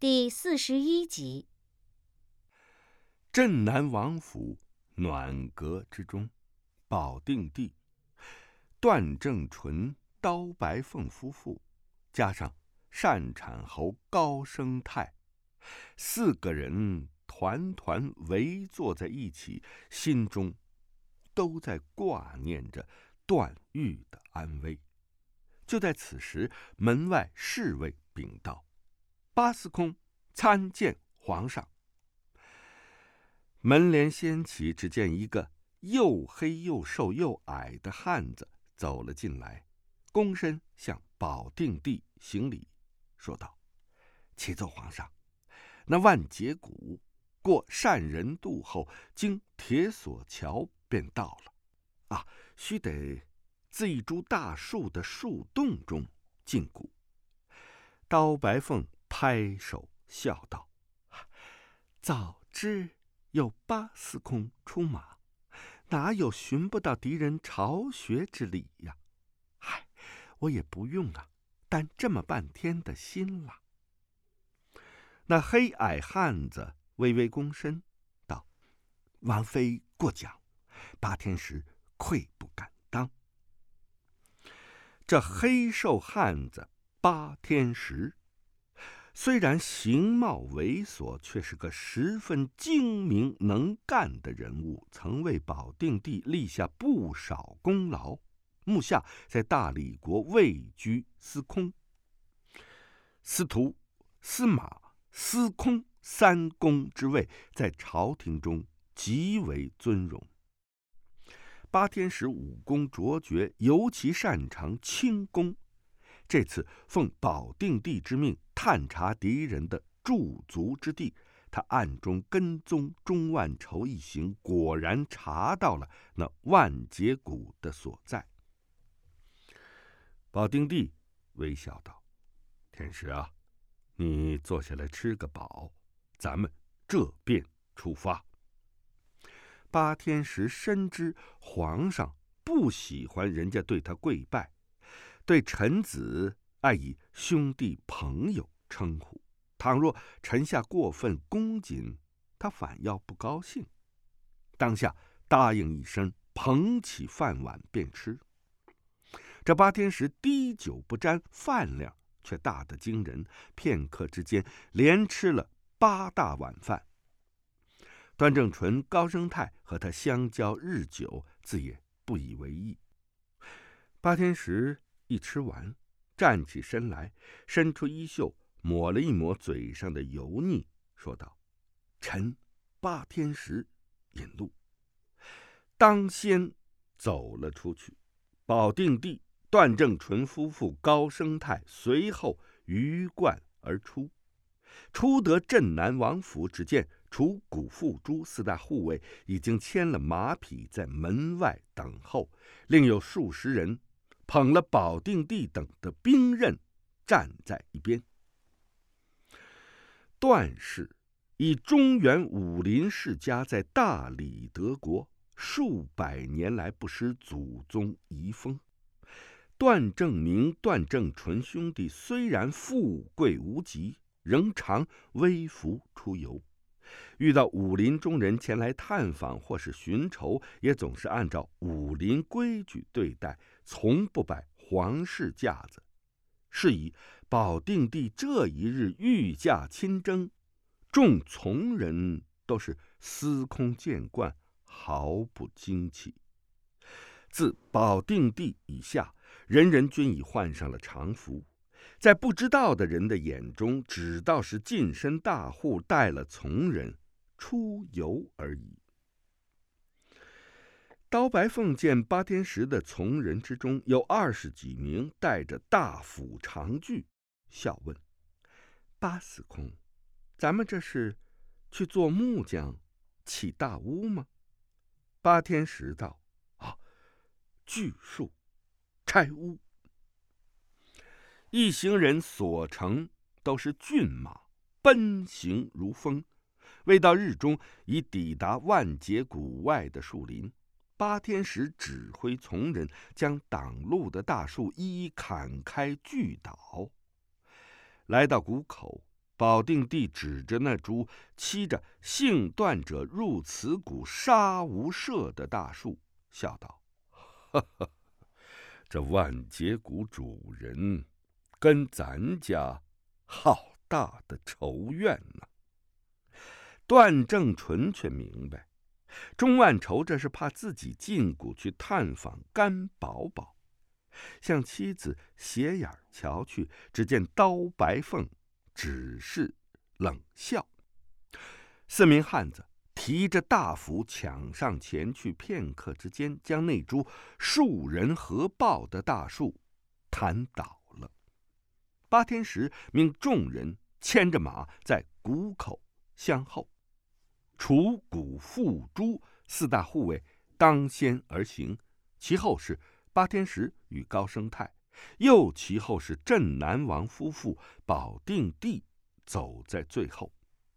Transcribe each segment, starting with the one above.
第41集。 镇南王府暖阁之中，保定帝、段正淳、刀白凤夫妇，加上单产侯高升泰，4个人团团围坐在一起，心中都在挂念着段誉的安危。就在此时，门外侍卫禀道：“巴司空参见皇上。”门帘掀起，只见一个又黑又瘦又矮的汉子走了进来，躬身向保定帝行礼，说道：“启奏皇上，那万劫谷过善人渡后，经铁索桥便到了。须得自一株大树的树洞中进谷。”刀白凤拍手笑道：“早知有巴司空出马，哪有寻不到敌人巢穴之理呀？我也不用担这么半天的心了。”那黑矮汉子微微躬身道：“王妃过奖，八天时愧不敢当。”这黑瘦汉子八天时虽然形貌猥琐，却是个十分精明能干的人物，曾为保定帝立下不少功劳。目下在大理国位居司空、司徒、司马、司空3公之位，在朝廷中极为尊荣。八天使武功卓绝，尤其擅长轻功。这次奉保定帝之命探查敌人的驻足之地，他暗中跟踪钟万筹一行，果然查到了那万劫谷的所在。保定帝微笑道：“天使啊，你坐下来吃个饱，咱们这便出发。”八天使深知皇上不喜欢人家对他跪拜，对臣子爱以兄弟朋友称呼，倘若臣下过分恭谨，他反要不高兴。当下答应一声，捧起饭碗便吃。这八天使滴酒不沾，饭量却大得惊人，片刻之间连吃了8大碗饭。段正淳、高升泰和他相交日久，自也不以为意。八天使一吃完，站起身来，伸出衣袖抹了一抹嘴上的油腻，说道：“臣八天使引路。”当先走了出去。保定帝、段正淳夫妇、高升泰随后鱼贯而出。出得镇南王府，只见楚谷、傅朱4大护卫已经牵了马匹在门外等候，另有数十人捧了保定帝等的兵刃站在一边。段氏以中原武林世家，在大理德国数百年来不失祖宗遗风。段正明、段正淳兄弟虽然富贵无极，仍常微服出游。遇到武林中人前来探访或是寻仇，也总是按照武林规矩对待，从不摆皇室架子。是以保定帝这一日御驾亲征，众从人都是司空见惯，毫不惊奇。自保定帝以下，人人均已换上了常服，在不知道的人的眼中，只道是近身大户带了从人出游而已。刀白凤见八天使的从人之中有20几名带着大斧长锯，笑问：“巴司空，咱们这是去做木匠起大屋吗？”八天使道：“锯树拆屋。”一行人所乘都是骏马，奔行如风。未到日中，已抵达万劫谷外的树林。八天使指挥从人将挡路的大树一一砍开锯倒。来到谷口， 保定帝指着那株漆着姓段者入此谷杀无赦的大树，笑道：“哈哈，这万劫谷主人跟咱家好大的仇怨呢。”段正淳却明白，钟万仇这是怕自己进谷去探访甘宝宝，向妻子斜眼瞧去，只见刀白凤只是冷笑。四名汉子提着大斧抢上前去，片刻之间将那株数人合抱的大树弹倒了。八天石命众人牵着马在谷口相候，楚谷傅朱四大护卫当先而行，其后是八天石与高生泰，又其后是镇南王夫妇保定帝走在最后。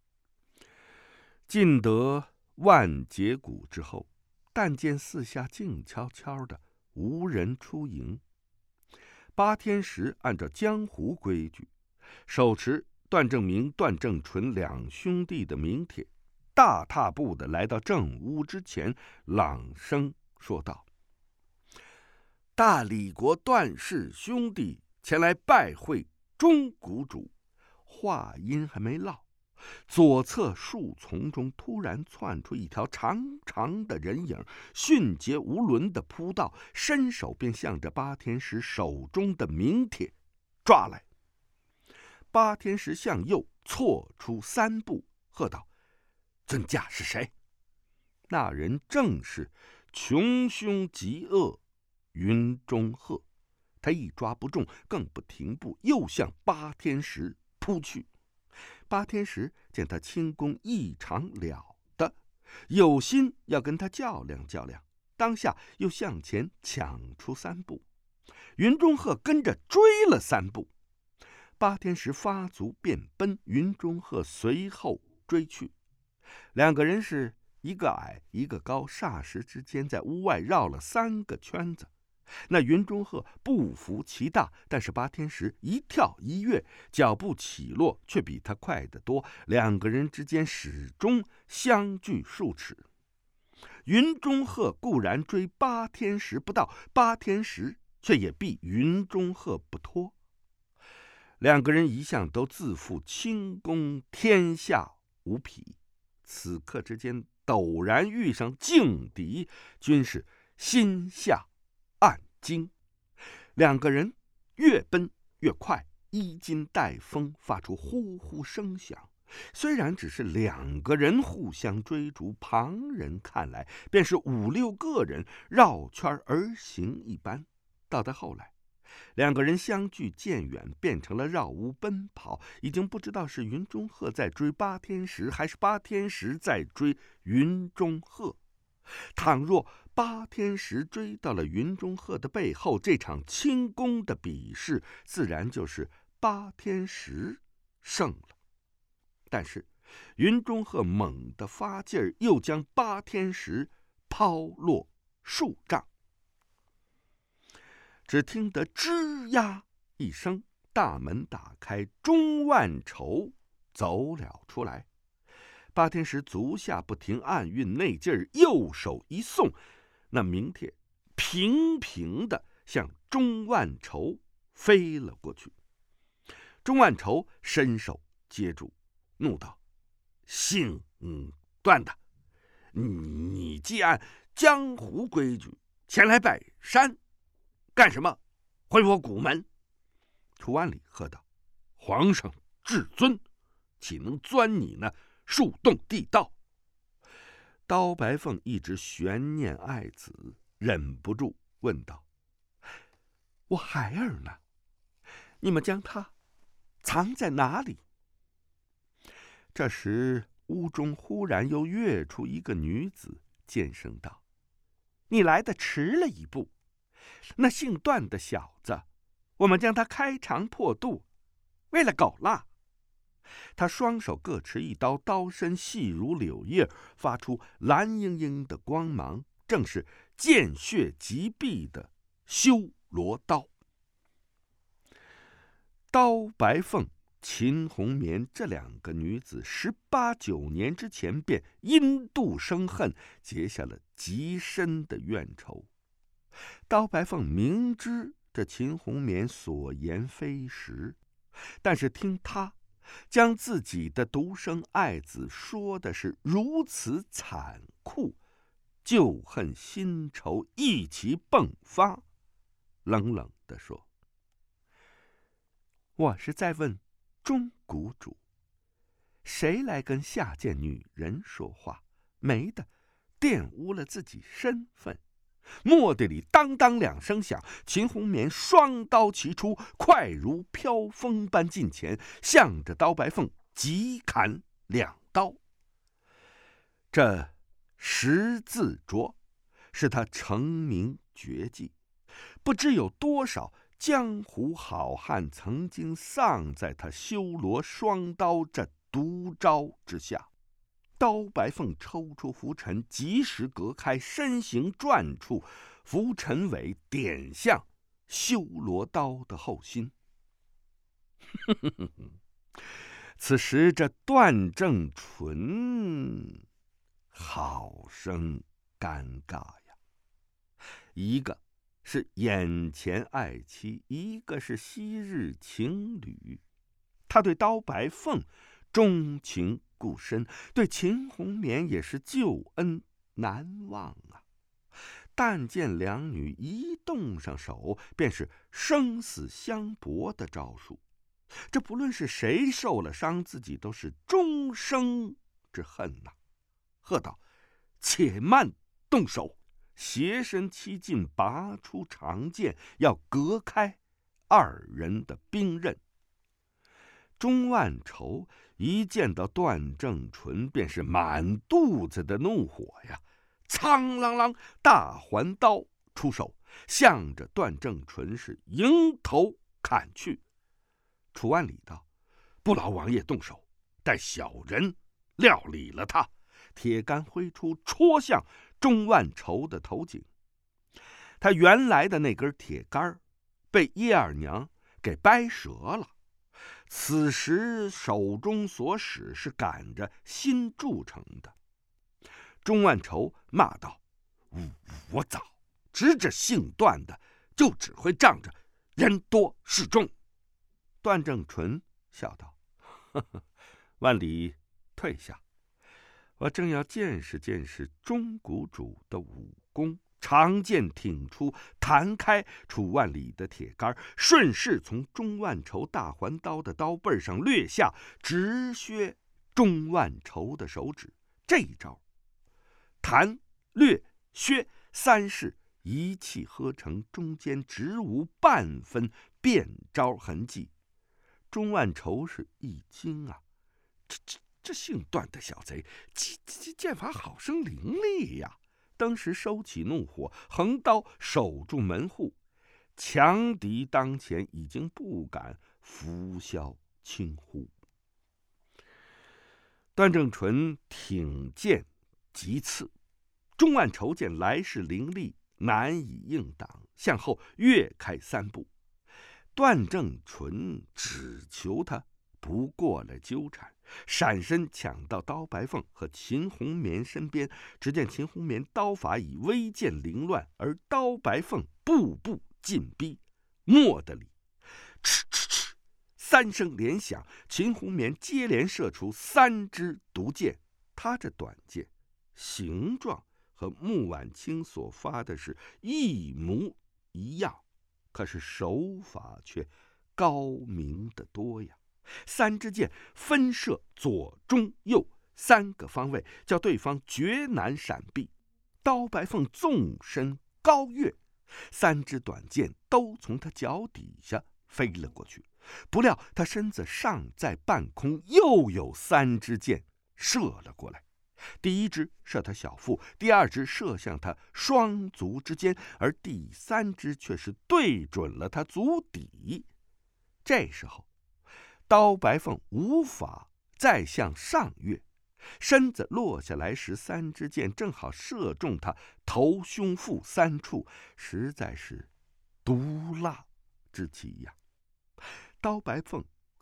进得万劫谷之后，但见四下静悄悄的，无人出迎。八天石按照江湖规矩，手持段正明、段正淳两兄弟的名帖，大踏步的来到正屋之前，朗声说道：“大理国段氏兄弟前来拜会钟谷主。”话音还没落，左侧树丛中突然窜出一条长长的人影，迅捷无伦的扑到，伸手便向着八天石手中的名帖抓来。八天石向右错出3步，喝道：“尊驾是谁？”那人正是穷凶极恶云中鹤。他一抓不中，更不停步，又向八天石扑去。八天石见他轻功异常了得，有心要跟他较量较量，当下又向前抢出3步，云中鹤跟着追了3步。八天石发足便奔，云中鹤随后追去。两个人是一个矮一个高，霎时之间在屋外绕了3个圈子。那云中鹤不服其大，但是八天石一跳一跃，脚步起落却比他快得多，两个人之间始终相距数尺。云中鹤固然追八天石不到，八天石却也避云中鹤不脱。两个人一向都自负轻功天下无匹，此刻之间陡然遇上劲敌，均是心下暗惊。两个人越奔越快，衣襟带风，发出呼呼声响。虽然只是2个人互相追逐，旁人看来便是5、6个人绕圈而行一般。到在后来，两个人相距渐远，变成了绕屋奔跑，已经不知道是云中鹤在追八天石，还是八天石在追云中鹤。倘若八天石追到了云中鹤的背后，这场轻功的比试自然就是八天石胜了。但是云中鹤猛地发劲儿，又将八天石抛落数丈。只听得吱呀一声，大门打开，钟万仇走了出来。八天石足下不停按运内劲儿，右手一送，那名帖平平的向钟万仇飞了过去。钟万仇伸手接住，怒道：“姓段的，你既按江湖规矩前来拜山，干什么回我谷门？”楚万里喝道：“皇上至尊，岂能钻你那树洞地道？”刀白凤一直悬念爱子，忍不住问道：“我孩儿呢？你们将他藏在哪里？”这时屋中忽然又跃出一个女子，尖声道：“你来得迟了一步，那姓段的小子，我们将他开肠破肚，为了狗辣。”他双手各持一刀，刀身细如柳叶，发出蓝莹莹的光芒，正是见血即毙的修罗刀。刀白凤秦红棉这两个女子18、19年之前便因妒生恨，结下了极深的怨仇。刀白凤明知这秦红棉所言非实，但是听他将自己的独生爱子说的是如此残酷，旧恨新仇一起迸发，冷冷地说：“我是在问钟谷主，谁来跟下贱女人说话，没的玷污了自己身份。”蓦地里当当两声响，秦红棉双刀齐出，快如飘风般近前，向着刀白凤急砍2刀。这十字镯是他成名绝技，不知有多少江湖好汉曾经丧在他修罗双刀这毒招之下。刀白凤抽出拂尘，及时隔开，身形转处，拂尘尾点向修罗刀的后心。此时这段正淳好生尴尬呀，一个是眼前爱妻，一个是昔日情侣，他对刀白凤钟情故深，对秦红棉也是旧恩难忘啊。但见两女一动上手，便是生死相搏的招数。这不论是谁受了伤，自己都是终生之恨呐。喝道：“且慢动手！”斜身七进，拔出长剑，要隔开二人的兵刃。钟万仇一见到段正淳，便是满肚子的怒火呀，苍啷啷大环刀出手，向着段正淳是迎头砍去。楚万里道：“不劳王爷动手，待小人料理了他。”铁杆挥出，戳向钟万仇的头颈。他原来的那根铁杆被叶二娘给掰折了，此时手中所使是赶着新铸成的。钟万仇骂道：“我早知这姓段的就只会仗着人多势众。”段正淳笑道：“呵呵，万里退下，我正要见识见识钟谷主的武功。”长剑挺出，弹开楚万里的铁杆，顺势从钟万仇大环刀的刀背上掠下，直削钟万仇的手指。这一招，弹、掠、削三式一气呵成，中间直无半分变招痕迹。钟万仇是一惊啊，这姓段的小贼，剑法好生凌厉呀！当时收起怒火，横刀守住门户。强敌当前，已经不敢拂晓轻忽。段正淳挺剑急刺，钟万仇见来势凌厉，难以应挡，向后跃开3步。段正淳只求他不过来纠缠，闪身抢到刀白凤和秦红棉身边。只见秦红棉刀法已微见凌乱，而刀白凤步步进逼。蓦地里，嗤嗤嗤3声连响，秦红棉接连射出3支毒箭。他这短箭形状和穆婉清所发的是一模一样，可是手法却高明得多呀。3支箭分射左中右3个方位，叫对方绝难闪避。刀白凤纵身高跃，3支短箭都从他脚底下飞了过去。不料他身子尚在半空，又有3支箭射了过来。第一支射他小腹，第2支射向他双足之间，而第3支却是对准了他足底。这时候刀白凤无法再向上跃，身子落下来时，3支箭正好射中他头、胸、腹3处，实在是毒辣之极呀。刀白凤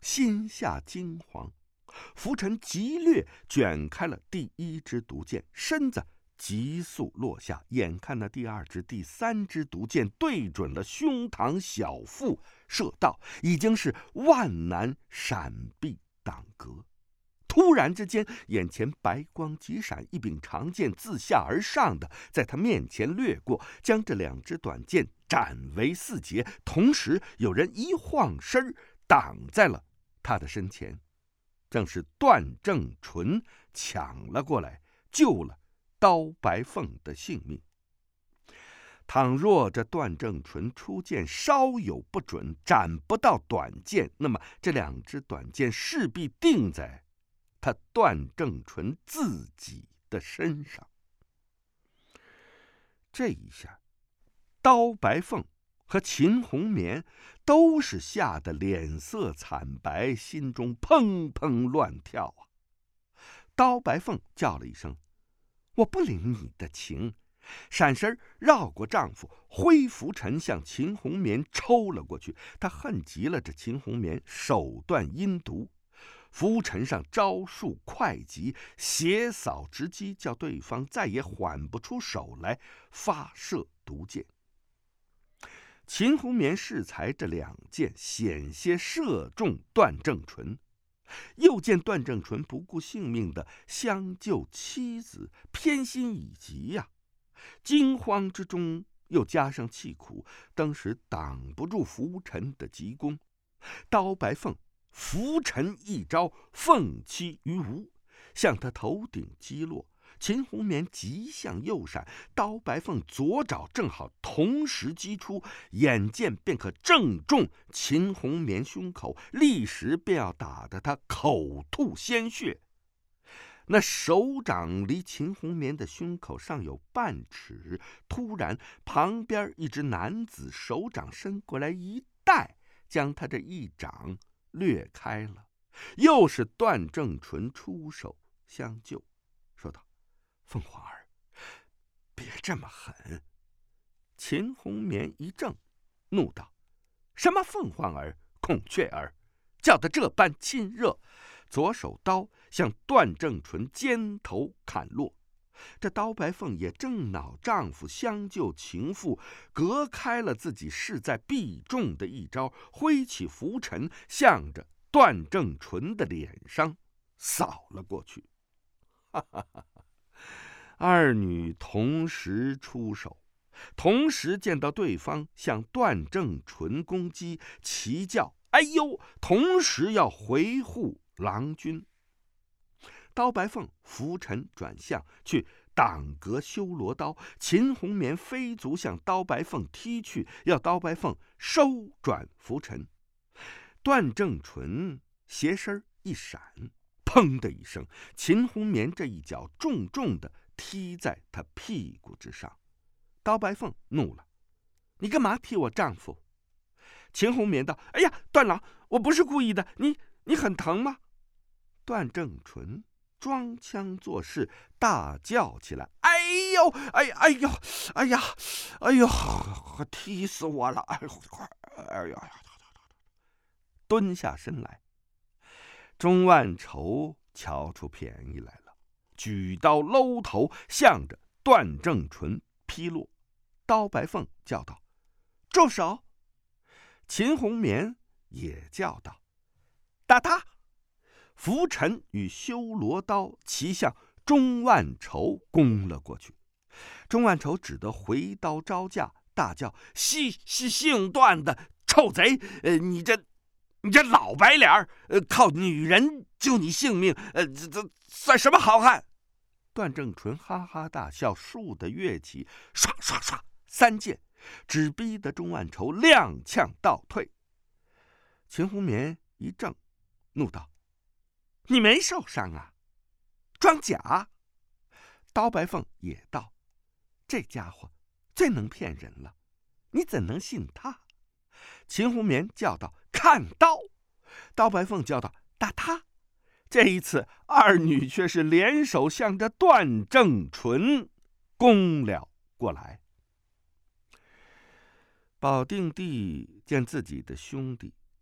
心下惊惶。浮尘急掠卷开了第一支毒箭，身子急速落下，眼看那第二支、第三支毒箭对准了胸膛小腹，射到已经是万难闪避挡隔。突然之间，眼前白光急闪，一柄长剑自下而上的在他面前掠过，将这两支短剑斩为4截。同时有人一晃身挡在了他的身前，正是段正淳抢了过来，救了刀白凤的性命。倘若这段正淳出剑稍有不准，斩不到短剑，那么这两支短剑势必定在他段正淳自己的身上。这一下，刀白凤和秦红棉都是吓得脸色惨白，心中砰砰乱跳啊！刀白凤叫了一声：“我不领你的情！”闪身绕过丈夫，挥拂尘向秦红棉抽了过去。他恨极了这秦红棉手段阴毒，拂尘上招数快极，斜扫直击，叫对方再也缓不出手来，发射毒箭。秦红棉适才这两箭险些射中段正淳，又见段正淳不顾性命的相救妻子，偏心已极呀！惊慌之中又加上气苦，当时挡不住拂尘的急攻。刀白凤拂尘一招，凤栖于无，向他头顶击落。秦红棉急向右闪，刀白凤左爪正好同时击出，眼见便可正中秦红棉胸口，立时便要打得他口吐鲜血。那手掌离秦红棉的胸口尚有半尺，突然旁边一只男子手掌伸过来一带，将他这一掌掠开了。又是段正淳出手相救，说道：“凤凰儿，别这么狠！”秦红棉一怔，怒道：“什么凤凰儿、孔雀儿，叫得这般亲热！”左手刀向段正淳肩头砍落。这刀白凤也正恼丈夫相救情妇，隔开了自己势在必中的一招，挥起拂尘，向着段正淳的脸上扫了过去。哈哈哈！二女同时出手，同时见到对方向段正淳攻击，齐叫“哎呦”，同时要回护郎君。刀白凤拂尘转向去挡隔修罗刀，秦红棉飞足向刀白凤踢去，要刀白凤收转拂尘。段正淳斜身一闪，砰的一声，秦红棉这一脚重重的踢在他屁股之上。刀白凤怒了：“你干嘛踢我丈夫？”秦红棉道：“哎呀，段郎，我不是故意的，你很疼吗？”段正淳装腔作势，大叫起来：“哎呦，哎呦，哎呀，哎呦，踢死我了！哎呀！”蹲下身来。钟万愁瞧出便宜来了，举刀搂头，向着段正淳劈落。刀白凤叫道：“住手！”秦红棉也叫道：“打他！”拂尘与修罗刀齐向钟万愁攻了过去。钟万愁只得回刀招架，大叫：“姓段的臭贼！你这老白脸，靠女人救你性命，这算什么好汉？”段正淳哈哈大笑，竖的跃起，唰唰唰3剑，只逼得钟万愁踉跄倒退。秦红棉一怔，怒道：“你没受伤啊？装假！”刀白凤也道：“这家伙最能骗人了，你怎能信他？”秦红棉叫道：“看刀！”刀白凤叫道：“打他！”这一次，二女却是联手向着段正淳攻了过来。保定帝见自己的兄弟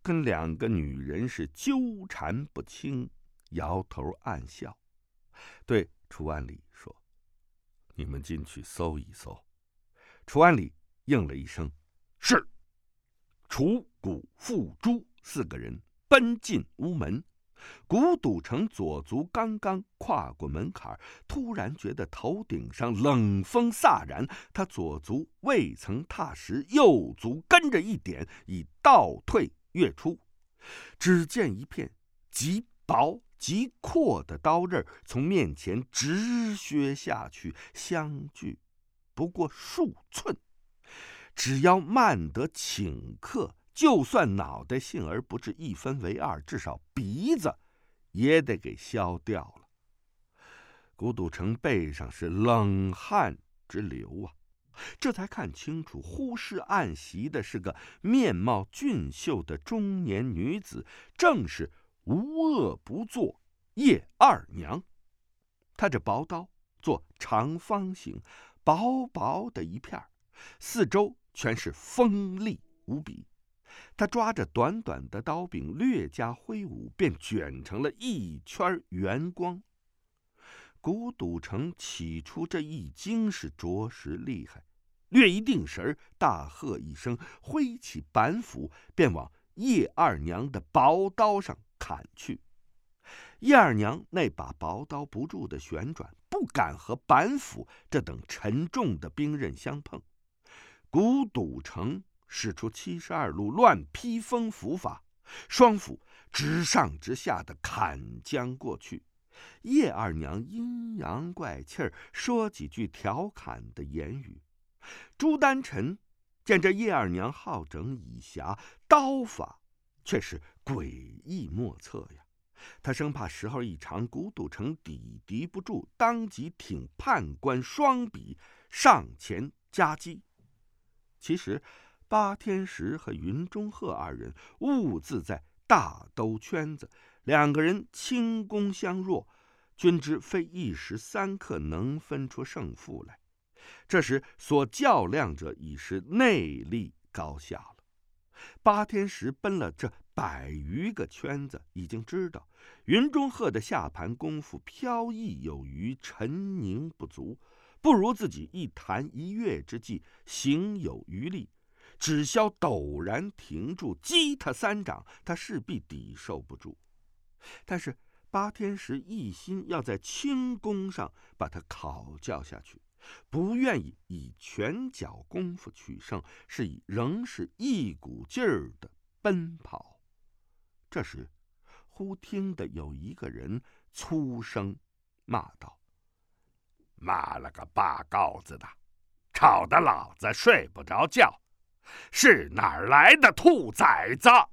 跟两个女人是纠缠不清，摇头暗笑，对楚安礼说：“你们进去搜一搜。”楚安礼应了一声：“是。”楚、谷、傅、朱4个人奔进屋门。古赌城左足刚刚跨过门槛，突然觉得头顶上冷风飒然，他左足未曾踏实，右足跟着一点，已倒退跃出。只见一片极薄极阔的刀刃从面前直削下去，相距不过数寸。只要慢得顷刻，就算脑袋幸而不至一分为二，至少鼻子也得给削掉了。古赌城背上是冷汗直流啊，这才看清楚，忽视暗袭的是个面貌俊秀的中年女子，正是无恶不作叶二娘。她这薄刀做长方形，薄薄的一片，四周全是锋利无比。他抓着短短的刀柄略加挥舞，便卷成了一圈圆光。古赌城起初这一惊是着实厉害，略一定神，大喝一声，挥起板斧便往叶二娘的薄刀上砍去。叶二娘那把薄刀不住的旋转，不敢和板斧这等沉重的兵刃相碰。古赌城使出72路乱披风斧法，双斧直上直下的砍将过去。叶二娘阴阳怪气儿，说几句调侃的言语。朱丹臣见这叶二娘好整以暇，刀法却是诡异莫测呀。他生怕时候一长，古赌城抵不住，当即挺判官双臂上前夹击。其实八天石和云中鹤二人兀自在大兜圈子，两个人轻功相若，均知非一时三刻能分出胜负来。这时所较量者已是内力高下了。八天石奔了这100余个圈子，已经知道云中鹤的下盘功夫飘逸有余，沉凝不足，不如自己一弹一跃之际行有余力，只消陡然停住，击他3掌，他势必抵受不住。但是八天石一心要在轻功上把他考教下去，不愿意以拳脚功夫取胜，仍是一股劲儿的奔跑。这时忽听得有一个人粗声骂道：“骂了个八羔子的，吵得老子睡不着觉，是哪儿来的兔崽子！”